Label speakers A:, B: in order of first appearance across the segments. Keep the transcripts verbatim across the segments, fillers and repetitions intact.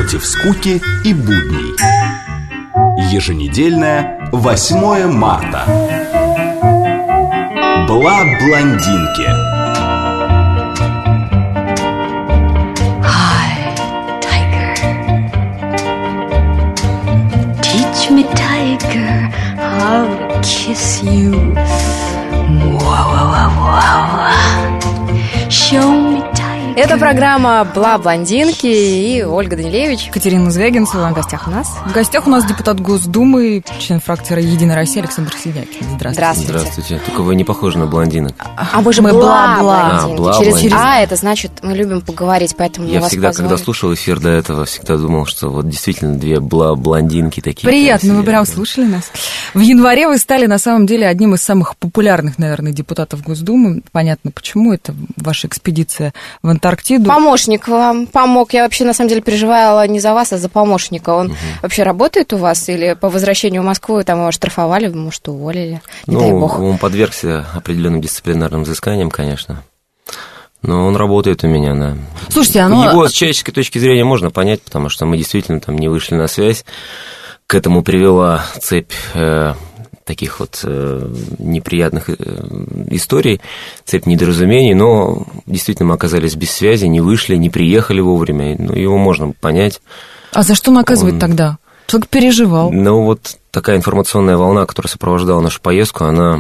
A: против скуки и будней. Еженедельное восьмое марта. Бла-блондинки.
B: Hi, tiger. Teach me, tiger, how to kiss you. Show me, tiger.
C: Это программа «Бла-блондинки» и Ольга Данилевич.
D: Катерина Звягинцева. В гостях у нас. В гостях у нас депутат Госдумы, член фракции «Единая Россия» Александр Сидякин. Здравствуйте.
C: Здравствуйте.
E: Здравствуйте. Только вы не похожи на блондинок.
C: А мы же
D: Мы
C: бла-блондинки.
E: А, бла
C: Через
E: блондинки.
C: «а» это значит, мы любим поговорить, поэтому
E: Я
C: мы вас
E: всегда,
C: позвали.
E: когда слушал эфир до этого, всегда думал, что вот действительно две бла-блондинки такие.
D: Приятно, вы
E: красивые.
D: прям слушали нас. В январе вы стали, на самом деле, одним из самых популярных, наверное, депутатов Госдумы. Понятно, почему. Это ваша экспедиция в Антарктиду.
C: Помощник вам помог. Я вообще, на самом деле, переживала не за вас, а за помощника. Он угу. вообще работает у вас? Или по возвращению в Москву там его оштрафовали, может, уволили? Не
E: ну,
C: дай бог.
E: Он подвергся определенным дисциплинарным взысканиям, конечно. Но он работает у меня, да.
D: Слушайте, оно...
E: Его с человеческой точки зрения можно понять, потому что мы действительно там не вышли на связь. К этому привела цепь э, таких вот э, неприятных э, историй, цепь недоразумений, но действительно мы оказались без связи, не вышли, не приехали вовремя. Ну, его можно понять.
D: А за что наказывать
E: Он...
D: тогда? Человек переживал.
E: Ну, вот такая информационная волна, которая сопровождала нашу поездку, она...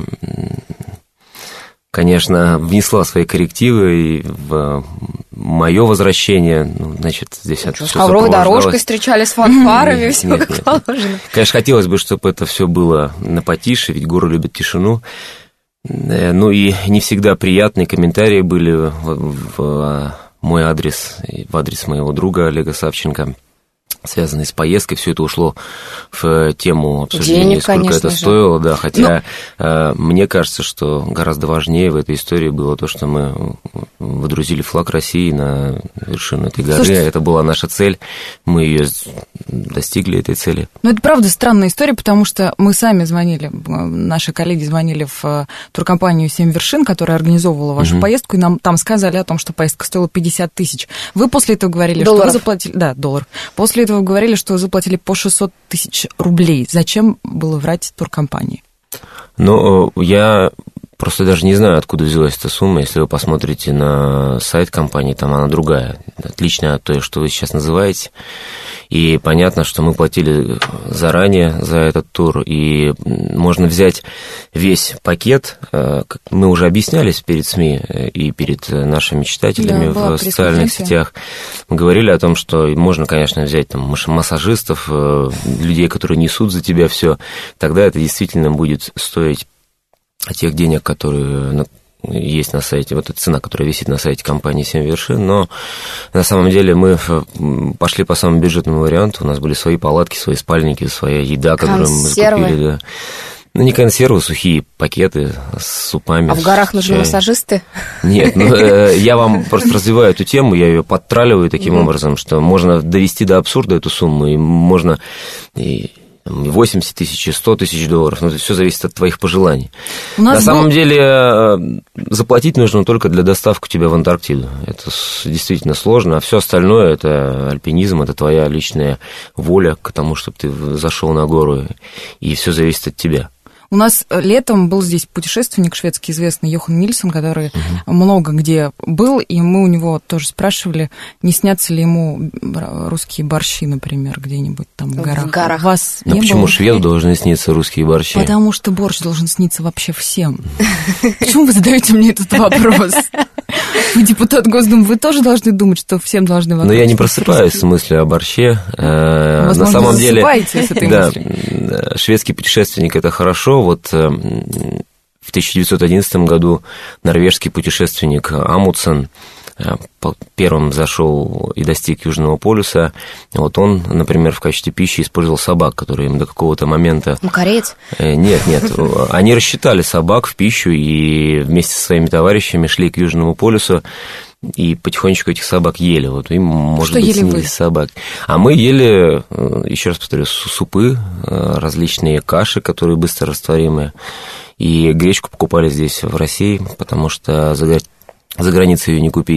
E: конечно, внесла свои коррективы и в мое возвращение, ну, значит, здесь это
C: С ковровой дорожкой встречали с фанфарами, все
E: нет,
C: как
E: нет.
C: положено.
E: Конечно, хотелось бы, чтобы это все было на потише, ведь горы любят тишину. Ну и не всегда приятные комментарии были в, в мой адрес, в адрес моего друга Олега Савченко, связанные с поездкой. Все это ушло в тему обсуждения,
C: Денег,
E: сколько
C: конечно
E: это
C: же.
E: стоило, да, хотя э, мне кажется, что гораздо важнее в этой истории было то, что мы водрузили флаг России на вершину этой горы.
D: Слушайте,
E: это была наша цель, мы ее достигли, этой цели.
D: Ну, это правда странная история, потому что мы сами звонили, наши коллеги звонили в туркомпанию «Семь вершин», которая организовывала вашу
E: Мгм.
D: поездку, и нам там сказали о том, что поездка стоила пятьдесят тысяч. Вы после этого говорили,
C: Долларов.
D: что вы заплатили... Да, долларов. После этого вы говорили, что вы заплатили по шестьсот тысяч рублей. Зачем было врать туркомпании?
E: Ну, я просто даже не знаю, откуда взялась эта сумма. Если вы посмотрите на сайт компании, там она другая, отличная от той, что вы сейчас называете. И понятно, что мы платили заранее за этот тур, и можно взять весь пакет. Как мы уже объяснялись перед СМИ и перед нашими читателями,
D: Да,
E: в социальных сетях. Мы говорили о том, что можно, конечно, взять там массажистов, людей, которые несут за тебя все. Тогда это действительно будет стоить тех денег, которые есть на сайте, вот эта цена, которая висит на сайте компании «Семь вершин», но на самом деле мы пошли по самому бюджетному варианту, у нас были свои палатки, свои спальники, своя еда, которую мы закупили. Да. Ну, не консервы, сухие пакеты с супами.
C: А в горах нужны
E: чаем.
C: массажисты?
E: Нет, ну, я вам просто развиваю эту тему, я ее подтраливаю таким образом, что можно довести до абсурда эту сумму, и можно... И восемьдесят тысяч, сто тысяч долларов, но это все зависит от твоих пожеланий.
D: У нас
E: На
D: был...
E: самом деле заплатить нужно только для доставки тебя в Антарктиду. Это действительно сложно, а все остальное это альпинизм, это твоя личная воля к тому, чтобы ты зашел на гору, и все зависит от тебя.
D: У нас летом был здесь путешественник шведский известный Йохан Нильсон, который угу. много где был, и мы у него тоже спрашивали, не снятся ли ему русские борщи, например, где-нибудь там в горах.
C: В горах.
D: У вас
E: Но
D: не
E: почему
D: было?
E: шведу должны сниться русские борщи?
D: Потому что борщ должен сниться вообще всем. Почему вы задаете мне этот вопрос? Вы депутат Госдумы, вы тоже должны думать, что всем должны вокруг.
E: Но я не просыпаюсь с мыслью о борще.
D: Возможно,
E: на самом деле,
D: засыпаете с этой
E: да,
D: мыслью.
E: Шведский путешественник – это хорошо. Вот в тысяча девятьсот одиннадцатом году норвежский путешественник Амундсен первым зашел и достиг Южного полюса. Вот он, например, в качестве пищи использовал собак, которые им до какого-то момента...
C: Ну, кореец?
E: Нет, нет. Они рассчитали собак в пищу и вместе со своими товарищами шли к Южному полюсу и потихонечку этих собак ели. Вот им, может
D: Что
E: быть,
D: ели
E: снились
D: вы?
E: собак. А мы ели, еще раз повторю, супы, различные каши, которые быстро растворимые. И гречку покупали здесь, в России, потому что за, за границей ее не купить.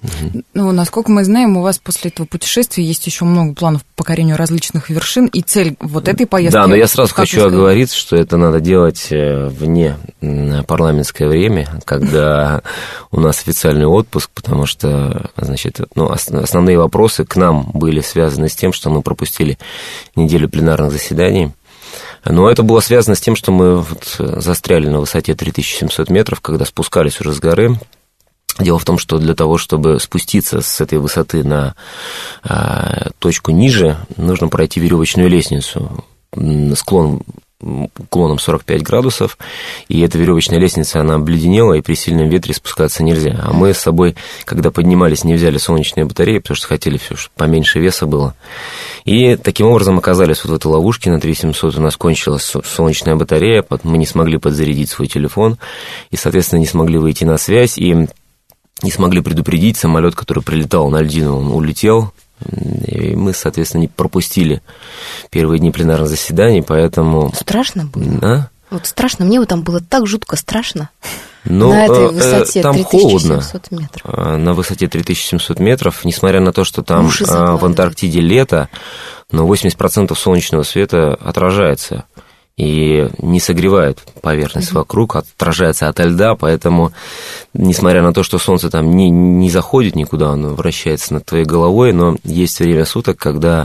D: Ну, насколько мы знаем, у вас после этого путешествия есть еще много планов по покорению различных вершин, и цель вот этой поездки...
E: Да, но я сразу хочу оговориться, что это надо делать вне парламентское время, когда у нас официальный отпуск, потому что, значит, ну, основные вопросы к нам были связаны с тем, что мы пропустили неделю пленарных заседаний. Но это было связано с тем, что мы вот застряли на высоте три тысячи семьсот метров, когда спускались уже с горы. Дело в том, что для того, чтобы спуститься с этой высоты на а, точку ниже, нужно пройти веревочную лестницу. Склон уклоном сорок пять градусов, и эта веревочная лестница, она обледенела, и при сильном ветре спускаться нельзя. А мы с собой, когда поднимались, не взяли солнечные батареи, потому что хотели все, чтобы поменьше веса было. И таким образом оказались вот в этой ловушке на три тысячи семьсот. У нас кончилась солнечная батарея, мы не смогли подзарядить свой телефон, и, соответственно, не смогли выйти на связь, и не смогли предупредить самолет, который прилетал на льдину, он улетел. И мы, соответственно, не пропустили первые дни пленарных заседаний, поэтому...
C: Страшно было?
E: А?
C: Вот страшно. Мне вот там было так жутко страшно.
E: Но
C: на этой высоте
E: там
C: три тысячи семьсот
E: холодно,
C: метров.
E: На высоте три тысячи семьсот метров, несмотря на то, что там
C: Уши
E: в Антарктиде лето, но восемьдесят процентов солнечного света отражается и не согревает поверхность mm-hmm. вокруг, отражается ото льда, поэтому, несмотря на то, что солнце там не, не заходит никуда, оно вращается над твоей головой, но есть время суток, когда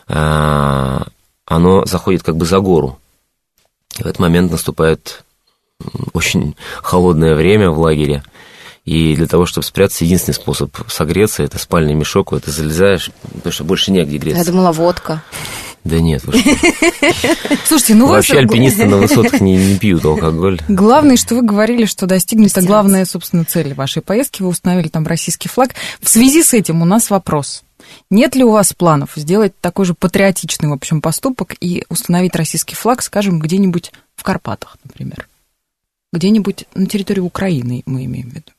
E: а, оно заходит как бы за гору. И в этот момент наступает очень холодное время в лагере, и для того, чтобы спрятаться, единственный способ согреться – это спальный мешок, куда ты залезаешь, потому что больше негде греться.
C: Я думала, водка.
E: Да нет, вы что.
D: Слушайте, ну
E: вообще
D: вы...
E: альпинисты на высотах не, не пьют алкоголь.
D: Главное, что вы говорили, что достигнута главная, собственно, цель вашей поездки, вы установили там российский флаг. В связи с этим у нас вопрос. Нет ли у вас планов сделать такой же патриотичный, в общем, поступок и установить российский флаг, скажем, где-нибудь в Карпатах, например? Где-нибудь на территории Украины, мы имеем в виду.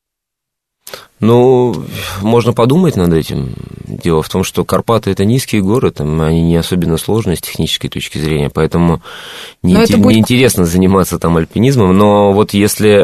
E: Ну, можно подумать над этим. Дело в том, что Карпаты – это низкие горы, там они не особенно сложные с технической точки зрения, поэтому не ин- будет... неинтересно заниматься там альпинизмом, но вот если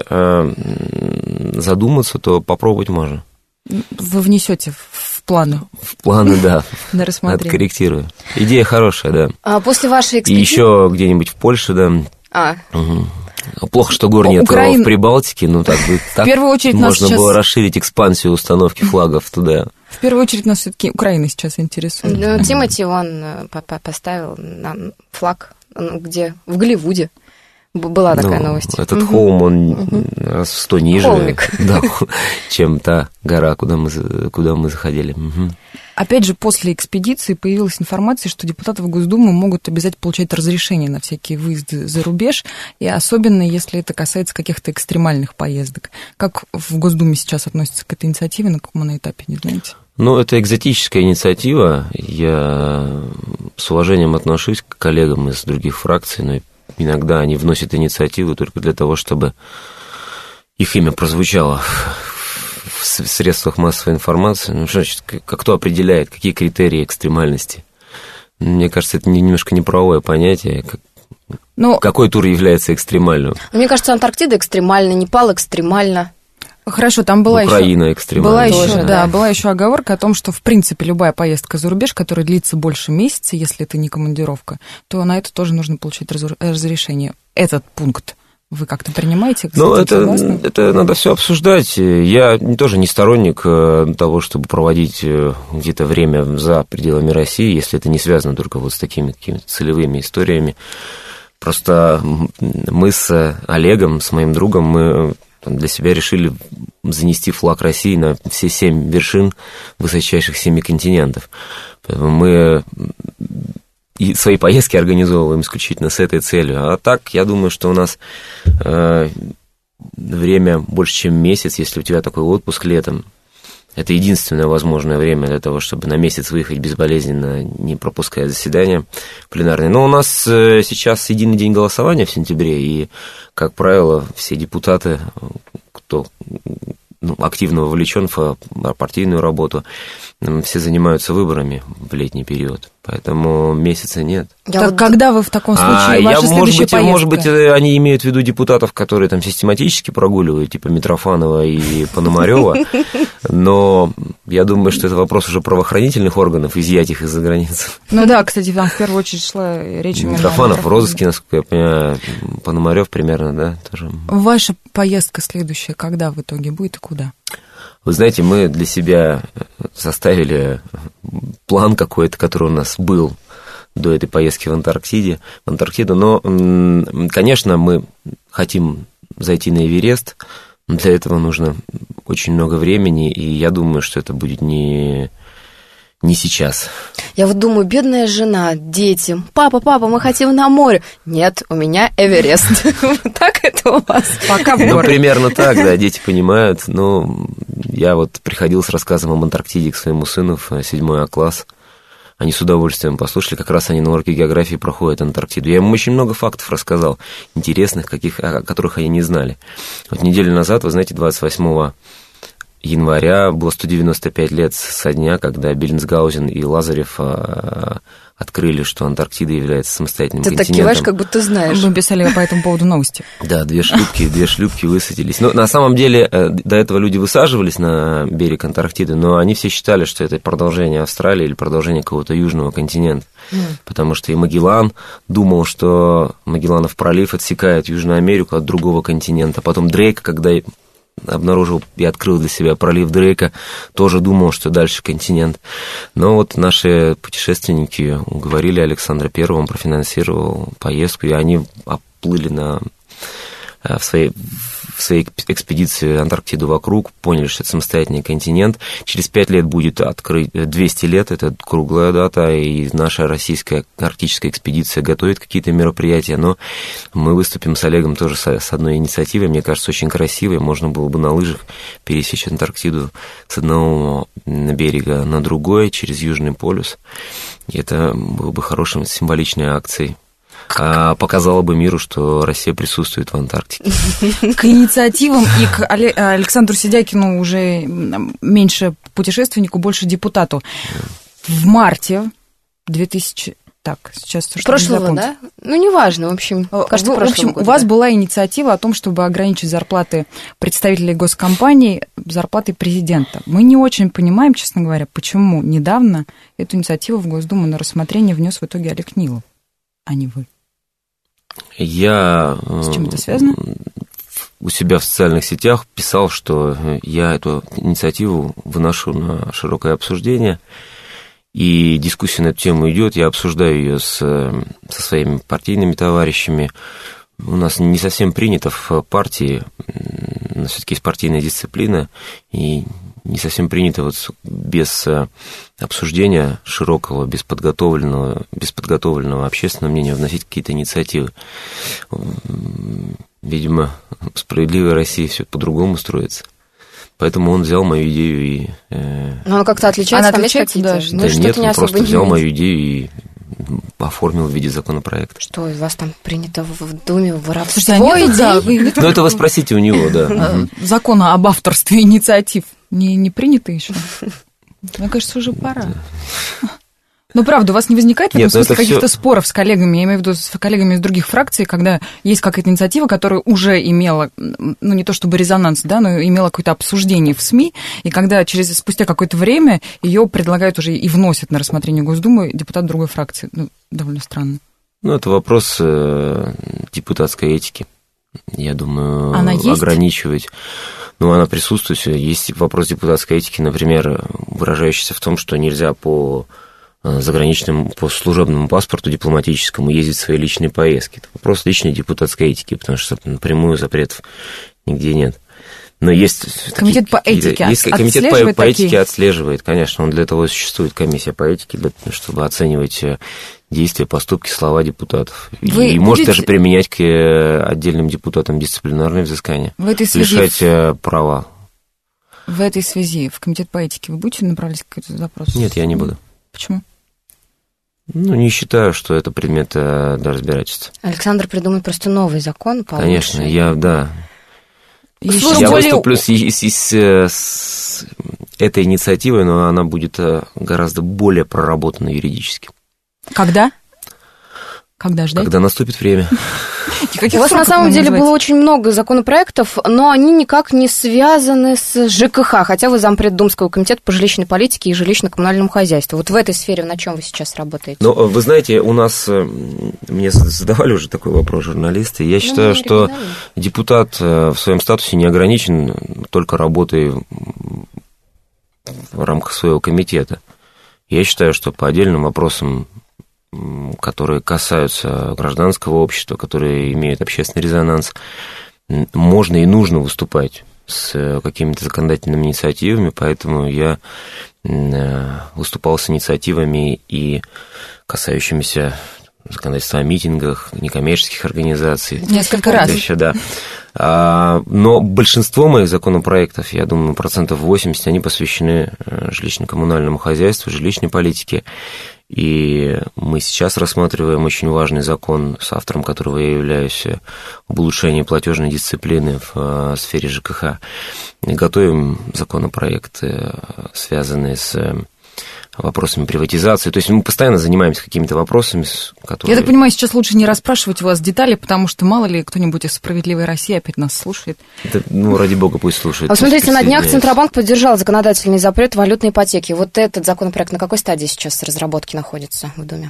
E: э, задуматься, то попробовать можно.
D: Вы внесете в планы?
E: В планы, да.
D: На рассмотрение.
E: Откорректирую. Идея хорошая, да.
C: А после вашей экспедиции...
E: И еще где-нибудь в Польше, да.
C: А.
E: Угу. Плохо, что гор нет Украина... в Прибалтике, ну так бы так
D: в первую очередь
E: можно
D: сейчас...
E: было расширить экспансию установки флагов туда.
D: В первую очередь нас все-таки Украина сейчас интересует.
C: Ну, Тимати, он поставил нам флаг, где? В Голливуде. Была такая ну, новость.
E: Этот
C: угу.
E: холм, он угу. раз в сто ниже, да, чем та гора, куда мы, куда мы заходили. Угу.
D: Опять же, после экспедиции появилась информация, что депутаты в Госдуму могут обязательно получать разрешение на всякие выезды за рубеж, и особенно если это касается каких-то экстремальных поездок. Как в Госдуме сейчас относятся к этой инициативе, на каком она этапе, не знаете?
E: Ну, это экзотическая инициатива. Я с уважением отношусь к коллегам из других фракций, но иногда они вносят инициативу только для того, чтобы их имя прозвучало в средствах массовой информации. Ну, что значит, кто определяет, какие критерии экстремальности? Мне кажется, это немножко неправовое понятие. Но... Какой тур является экстремальным?
C: Мне кажется, Антарктида экстремальна, Непал экстремально.
D: Хорошо, там была
E: Украина
D: еще,
E: экстремальна.
D: Была еще, да, да, была еще оговорка о том, что, в принципе, любая поездка за рубеж, которая длится больше месяца, если это не командировка, то на это тоже нужно получить разрешение. Этот пункт вы как-то принимаете?
E: Ну, это, это надо все обсуждать. Я тоже не сторонник того, чтобы проводить где-то время за пределами России, если это не связано только вот с такими какими-то целевыми историями. Просто мы с Олегом, с моим другом, мы для себя решили занести флаг России на все семь вершин высочайших семи континентов. Поэтому мы и свои поездки организовываем исключительно с этой целью. А так, я думаю, что у нас э, время больше, чем месяц, если у тебя такой отпуск летом. Это единственное возможное время для того, чтобы на месяц выехать безболезненно, не пропуская заседания пленарные. Но у нас сейчас единый день голосования в сентябре, и, как правило, все депутаты, кто ну, активно вовлечен в партийную работу. Все занимаются выборами в летний период, поэтому месяца нет.
D: Я так вот... когда вы в таком случае,
E: а,
D: ваша
E: я,
D: следующая
E: может быть,
D: поездка?
E: Может быть, они имеют в виду депутатов, которые там систематически прогуливают, типа Митрофанова и Пономарёва, но я думаю, что это вопрос уже правоохранительных органов, изъять их из-за границы.
D: Ну да, кстати, там в первую очередь шла речь...
E: Митрофанов в розыске, насколько я понимаю, Пономарёв примерно, да, тоже.
D: Ваша поездка следующая, когда в итоге будет и куда?
E: Вы знаете, мы для себя составили план какой-то, который у нас был до этой поездки в Антарктиде, в Антарктиду, но, конечно, мы хотим зайти на Эверест, но для этого нужно очень много времени, и я думаю, что это будет не... не сейчас.
C: Я вот думаю, бедная жена, дети. Папа, папа, мы хотим на море. Нет, у меня Эверест. Так это у вас?
D: Пока в
E: Ну,
D: город.
E: примерно так, да, дети понимают. Но я вот приходил с рассказом об Антарктиде к своему сыну в седьмой А класс. Они с удовольствием послушали, как раз они на уроке географии проходят Антарктиду. Я им очень много фактов рассказал, интересных, каких, о которых они не знали. Вот неделю назад, вы знаете, двадцать восьмого января было сто девяносто пять лет со дня, когда Беллинсгаузен и Лазарев открыли, что Антарктида является самостоятельным
C: Ты так
E: континентом.
C: киваешь, как будто знаешь.
D: Мы писали по этому поводу новости.
E: Да, две шлюпки, две шлюпки высадились. Но на самом деле до этого люди высаживались на берег Антарктиды, но они все считали, что это продолжение Австралии или продолжение какого-то южного континента. Mm. Потому что и Магеллан думал, что Магелланов пролив отсекает Южную Америку от другого континента. Потом Дрейк, когда обнаружил и открыл для себя пролив Дрейка, тоже думал, что дальше континент. Но вот наши путешественники уговорили Александра Первого, он профинансировал поездку, и они оплыли на, в, своей, в своей экспедиции Антарктиду вокруг, поняли, что это самостоятельный континент. Через пять лет будет открыть, двести лет, это круглая дата, и наша российская арктическая экспедиция готовит какие-то мероприятия, но мы выступим с Олегом тоже с, с одной инициативой, мне кажется, очень красивой, можно было бы на лыжах пересечь Антарктиду с одного берега на другой, через Южный полюс, и это было бы хорошей символичной акцией. А показала бы миру, что Россия присутствует в Антарктике.
D: К инициативам и к Александру Сидякину уже меньше путешественнику, больше депутату. В марте две тысячи... Так, сейчас...
C: Прошлого, да? Ну, неважно, в общем, кажется,
D: в общем,
C: года,
D: у вас
C: да.
D: была инициатива о том, чтобы ограничить зарплаты представителей госкомпаний зарплатой президента. Мы не очень понимаем, честно говоря, почему недавно эту инициативу в Госдуму на рассмотрение внес в итоге Олег Нилов, а не вы.
E: Я
D: С чем это связано?
E: у себя в социальных сетях писал, что я эту инициативу выношу на широкое обсуждение, и дискуссия на эту тему идет, я обсуждаю ее с, со своими партийными товарищами. У нас не совсем принято в партии, у нас все-таки есть партийная дисциплина, и не совсем принято вот без обсуждения широкого, без подготовленного, без подготовленного общественного мнения вносить какие-то инициативы. Видимо, в справедливой России все по-другому строится. Поэтому он взял мою идею и... Э...
C: Но она как-то отличается,
D: она
C: там есть какие-то...
D: Да,
C: ну,
E: да
C: что-то
E: нет,
C: не
E: он
C: особо
E: просто
C: не
E: взял
C: имеет.
E: мою идею и оформил в виде законопроекта.
C: Что у вас там принято в Думе воровство
D: Слушайте, а нет,
C: идей?
D: да, вы-
E: Ну, это вы спросите у него, да.
D: Закона об авторстве инициатив не, не принято еще? Мне кажется, уже пора. Ну, правда, у вас не возникает в этом
E: Нет, ну
D: смысле
E: это
D: каких-то
E: всё-
D: споров с коллегами, я имею в виду с коллегами из других фракций, когда есть какая-то инициатива, которая уже имела, ну, не то чтобы резонанс, да, но имела какое-то обсуждение в СМИ, и когда через, спустя какое-то время ее предлагают уже и вносят на рассмотрение Госдумы депутат другой фракции. Ну, довольно странно.
E: Ну, это вопрос э, депутатской этики. Я думаю,
D: Она есть?
E: ограничивать... Ну, она присутствует. Есть вопрос депутатской этики, например, выражающийся в том, что нельзя по э, заграничному, по служебному паспорту дипломатическому ездить в свои личные поездки. Это вопрос личной депутатской этики, потому что напрямую запретов нигде нет. Но есть...
D: Комитет по
E: какие-то-
D: этике
E: есть, комитет по,
D: отслеживает
E: по этике
D: такие?
E: отслеживает, конечно. Он для того и существует, комиссия по этике, для, чтобы оценивать э, действия, поступки, слова депутатов.
D: Вы
E: и может
D: будете-
E: даже применять к э, отдельным депутатам дисциплинарные взыскания.
D: В этой связи,
E: Лишать э, права.
D: в этой связи в Комитет по этике вы будете направлять какой-то запрос?
E: Нет, я не буду.
D: Почему?
E: Ну, не считаю, что это предмет э, для разбирательства.
C: Александр придумает просто новый закон получше.
E: Конечно, я, да.
D: Еще
E: Я
D: более...
E: выступлю с, с, с, с этой инициативой, но она будет гораздо более проработана юридически.
D: Когда? Когда ждать?
E: Когда наступит время.
C: У вас на самом деле было очень много законопроектов, но они никак не связаны с ЖКХ, хотя вы зампред Думского комитета по жилищной политике и жилищно-коммунальному хозяйству. Вот в этой сфере на чем вы сейчас работаете?
E: Ну, вы знаете, у нас, мне задавали уже такой вопрос журналисты, я считаю, ну, что депутат в своем статусе не ограничен только работой в рамках своего комитета. Я считаю, что по отдельным вопросам, которые касаются гражданского общества, которые имеют общественный резонанс, можно и нужно выступать с какими-то законодательными инициативами, поэтому я выступал с инициативами и касающимися законодательства о митингах, некоммерческих организаций.
D: Несколько раз.
E: Еще, да. Но большинство моих законопроектов, я думаю, процентов восемьдесят, они посвящены жилищно-коммунальному хозяйству, жилищной политике. И мы сейчас рассматриваем очень важный закон, с автором которого я являюсь, об улучшении платежной дисциплины в сфере ЖКХ. И готовим законопроекты, связанные с вопросами приватизации. То есть мы постоянно занимаемся какими-то вопросами, которые...
D: Я так понимаю, сейчас лучше не расспрашивать у вас детали, потому что мало ли кто-нибудь из «Справедливой России» опять нас слушает.
E: Это, ну, ради бога, пусть слушает.
C: А смотрите, на днях Центробанк поддержал законодательный запрет валютной ипотеки. Вот этот законопроект на какой стадии сейчас разработки находится в Думе?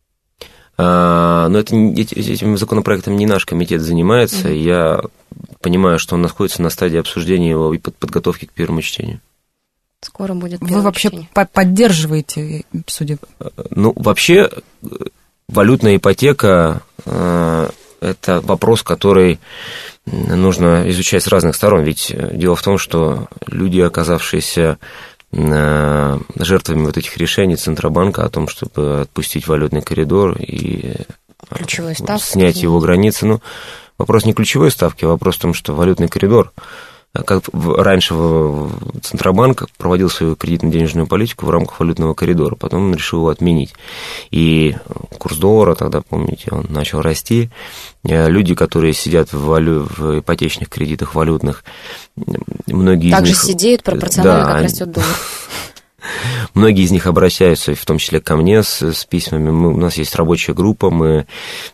E: А, но это, этим законопроектом не наш комитет занимается. Mm-hmm. Я понимаю, что он находится на стадии обсуждения его и подготовки к первому чтению.
C: Скоро будет.
D: Вы вообще
C: чтение.
D: поддерживаете, судя по...
E: Ну, вообще, валютная ипотека – это вопрос, который нужно изучать с разных сторон. Ведь дело в том, что люди, оказавшиеся жертвами вот этих решений Центробанка о том, чтобы отпустить валютный коридор и снять его границы, ну, вопрос не ключевой ставки, а вопрос в том, что валютный коридор, как раньше Центробанк проводил свою кредитно-денежную политику в рамках валютного коридора, потом он решил его отменить. И курс доллара тогда, помните, он начал расти. Люди, которые сидят в, валю... в ипотечных кредитах валютных, многие
C: Также
E: из них...
C: Также сидеют пропорционально,
E: да,
C: как растет доллар.
E: Многие из них обращаются, в том числе ко мне, с, с письмами. Мы, у нас есть рабочая группа, мы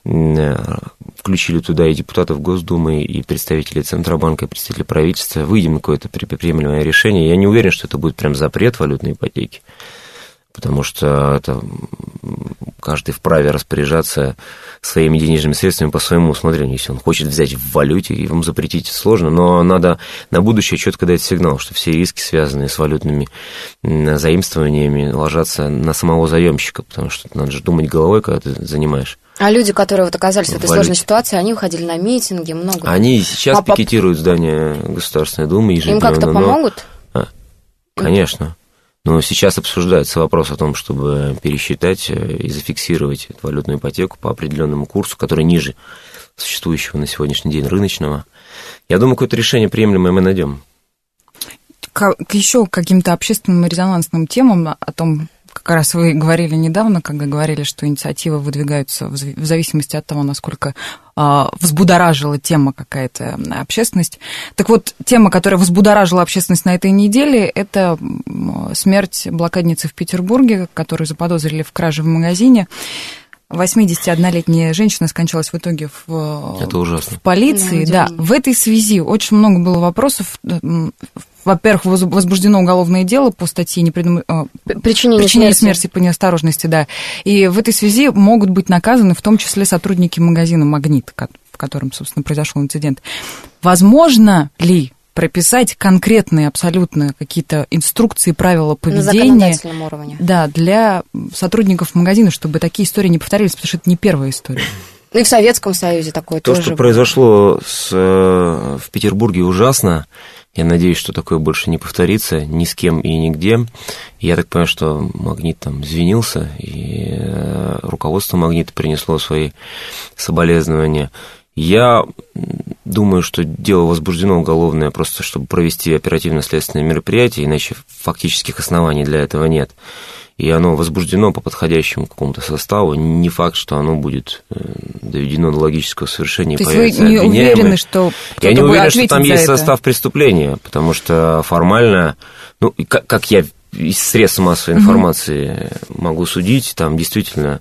E: включили туда и депутатов Госдумы, и представителей Центробанка, и представителей правительства. Выйдем на какое-то приемлемое решение. Я не уверен, что это будет прям запрет валютной ипотеки, потому что это каждый вправе распоряжаться своими денежными средствами по своему усмотрению. Если он хочет взять в валюте, ему запретить сложно, но надо на будущее четко дать сигнал, что все риски, связанные с валютными заимствованиями, ложатся на самого заемщика, потому что надо же думать головой, когда ты занимаешь.
C: А люди, которые вот оказались в этой
E: валюте.
C: Сложной ситуации, они выходили на митинги, много...
E: Они сейчас
C: а
E: пикетируют здание Государственной Думы ежедневно.
C: Им как-то
E: но...
C: помогут?
E: А, конечно. Но сейчас обсуждается вопрос о том, чтобы пересчитать и зафиксировать эту валютную ипотеку по определенному курсу, который ниже существующего на сегодняшний день рыночного. Я думаю, какое-то решение приемлемое мы найдем.
D: К еще каким-то общественным резонансным темам, о том, как раз вы говорили недавно, когда говорили, что инициативы выдвигаются в зависимости от того, насколько взбудоражила тема какая-то общественность. Так вот, тема, которая взбудоражила общественность на этой неделе, это смерть блокадницы в Петербурге, которую заподозрили в краже в магазине. восьмидесятиоднолетняя женщина скончалась в итоге в,
E: это ужасно.
D: в полиции. Да, в этой связи очень много было вопросов. Во-первых, возбуждено уголовное дело по статье непредум...
C: причинение,
D: причинение
C: смерти.
D: смерти по неосторожности, да. И в этой связи могут быть наказаны в том числе сотрудники магазина «Магнит», в котором, собственно, произошел инцидент. Возможно ли прописать конкретные абсолютно какие-то инструкции, правила поведения... На
C: законодательном уровне.
D: Да, для сотрудников магазина, чтобы такие истории не повторились, потому что это не первая история.
C: Ну и в Советском Союзе такое
E: То,
C: тоже.
E: что произошло с, в Петербурге, ужасно. Я надеюсь, что такое больше не повторится ни с кем и нигде. Я так понимаю, что «Магнит» там извинился, и руководство «Магнита» принесло свои соболезнования. Я думаю, что дело возбуждено уголовное просто, чтобы провести оперативно-следственное мероприятие, иначе фактических оснований для этого нет. И оно возбуждено по подходящему какому-то составу. Не факт, что оно будет доведено до логического совершения.
D: То есть вы не уверены, что
E: Я не уверен, что там есть
D: это?
E: состав преступления, потому что формально, ну, как, как я из средств массовой информации угу. могу судить, там действительно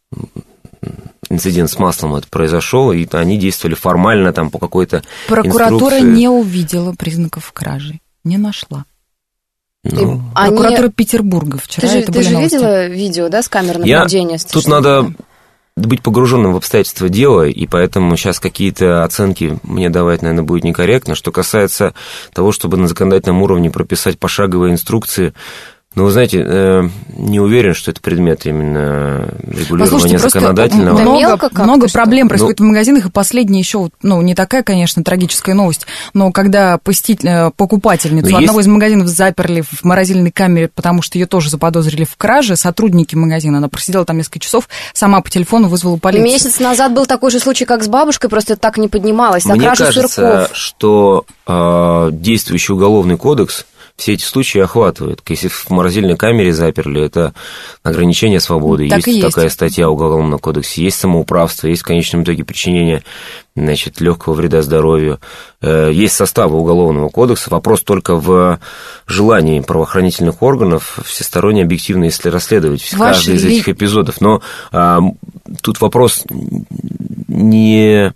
E: инцидент с маслом это произошел, и они действовали формально там по какой-то
D: Прокуратура
E: инструкции.
D: не увидела признаков кражи, не нашла.
E: Ну,
D: они... Прокуратура Петербурга вчера
C: ты же,
D: это
C: ты
D: были
C: же
D: новости.
C: видела видео, да, с камер наблюдения?
E: Я... Тут надо быть погруженным в обстоятельства дела, и поэтому сейчас какие-то оценки мне давать, наверное, будет некорректно. Что касается того, чтобы на законодательном уровне прописать пошаговые инструкции, ну, вы знаете, э, не уверен, что это предмет именно регулирования законодательного.
D: Много, много проблем происходит ну, в магазинах, и последняя еще, ну, не такая, конечно, трагическая новость, но когда посетитель, покупательницу есть... одного из магазинов заперли в морозильной камере, потому что ее тоже заподозрили в краже, сотрудники магазина, она просидела там несколько часов, сама по телефону вызвала полицию.
C: Месяц назад был такой же случай, как с бабушкой, просто это так не поднималось.
E: Мне кажется, сырков. что э, действующий уголовный кодекс все эти случаи охватывает. Если в морозильной камере заперли, это ограничение свободы.
D: Так
E: есть,
D: есть
E: такая статья в Уголовном кодексе, есть самоуправство, есть в конечном итоге причинение, значит, легкого вреда здоровью. Есть составы Уголовного кодекса. Вопрос только в желании правоохранительных органов всесторонне объективно, если расследовать Ваши каждый из ли... этих эпизодов. Но а, тут вопрос не...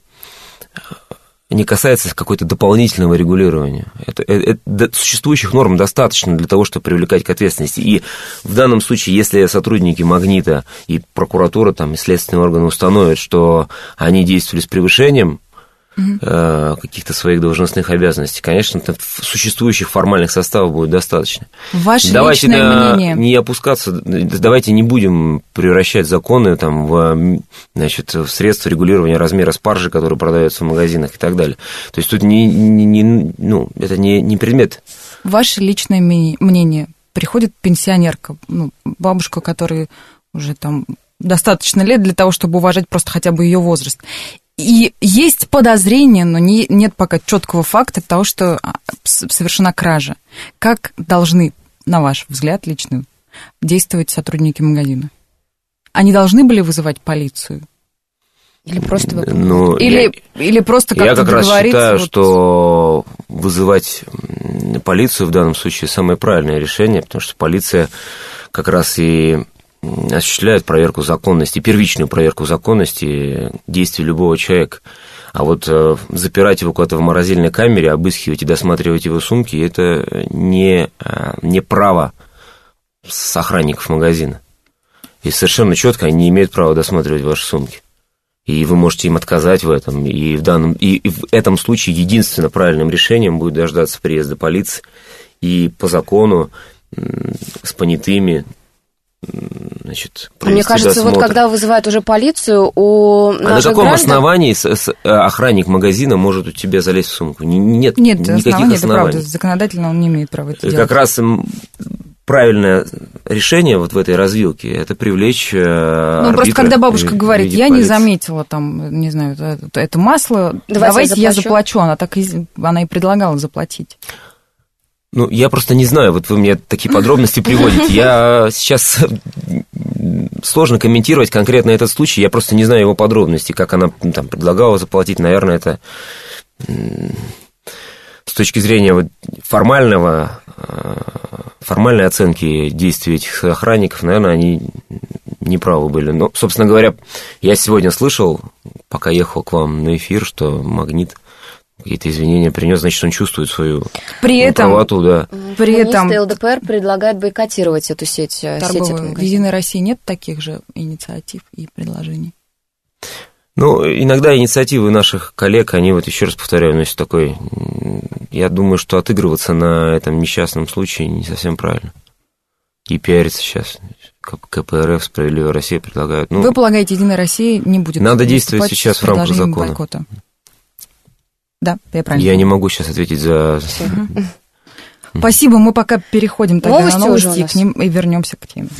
E: не касается какой-то дополнительного регулирования. Это, это, это, существующих норм достаточно для того, чтобы привлекать к ответственности. И в данном случае, если сотрудники «Магнита» и прокуратура, там, и следственные органы установят, что они действовали с превышением угу. э, каких-то своих должностных обязанностей, конечно, существующих формальных составов будет достаточно.
D: Ваше
E: давайте
D: личное мнение.
E: Не опускаться, давайте не будем превращать законы там, в, значит, в средства регулирования размера спаржи, которые продаются в магазинах и так далее. То есть тут не, не, не, ну, это не, не предмет.
D: Ваше личное мнение. Приходит пенсионерка, ну, бабушка, которая уже там достаточно лет для того, чтобы уважать просто хотя бы ее возраст. И есть подозрение, но не, нет пока четкого факта того, что совершена кража. Как должны, на ваш взгляд личный, действовать сотрудники магазина? Они должны были вызывать полицию? Или просто,
E: ну,
D: или,
E: я,
D: или просто как-то
E: я как раз считаю,
D: вот...
E: что вызывать полицию в данном случае самое правильное решение, потому что полиция как раз и осуществляет проверку законности, первичную проверку законности действий любого человека. А вот э, запирать его куда-то в морозильной камере, обыскивать и досматривать его сумки, это не, э, не право с охранников магазина. И совершенно четко они не имеют права досматривать ваши сумки. И вы можете им отказать в этом. И в, данном, и, и в этом случае единственно правильным решением будет дождаться приезда полиции и по закону э, с понятыми, значит,
C: мне кажется,
E: досмотр.
C: Вот когда вызывают уже полицию, у
E: а на каком граждан... основании с, с, охранник магазина может у тебя залезть в сумку? Нет,
D: Нет
E: никаких
D: оснований,
E: оснований.
D: Это правда. Законодательно он не имеет права это
E: и
D: делать.
E: Как раз правильное решение вот в этой развилке – это привлечь арбитра.
D: Ну, просто когда бабушка говорит, я полиции. не заметила там, не знаю, это, это масло, давайте, давайте я, я заплачу. Она так и, она и предлагала заплатить.
E: Ну, я просто не знаю, вот вы мне такие подробности приводите. Я сейчас... Сложно комментировать конкретно этот случай, я просто не знаю его подробностей, как она там предлагала заплатить. Наверное, это с точки зрения вот формального, формальной оценки действий этих охранников, наверное, они неправы были. Но, собственно говоря, я сегодня слышал, пока ехал к вам на эфир, что «Магнит» какие-то извинения принес, значит, он чувствует свою
D: при этом,
E: правоту, да.
D: При этом
C: ЛДПР предлагает бойкотировать эту сеть.
D: Торговую. В «Единой России» нет таких же инициатив и предложений?
E: Ну, иногда инициативы наших коллег, они вот, еще раз повторяю, носят такой... Я думаю, что отыгрываться на этом несчастном случае не совсем правильно. И пиариться сейчас, как КПРФ, «Справедливая Россия» предлагают. Ну,
D: вы полагаете, «Единая Россия» не будет...
E: Надо действовать сейчас в рамках закона.
D: Бойкота? Да, я правильно.
E: Я не могу сейчас ответить за...
D: Спасибо, мы пока переходим тогда
C: новости
D: на новости и, к ним, и вернемся к теме.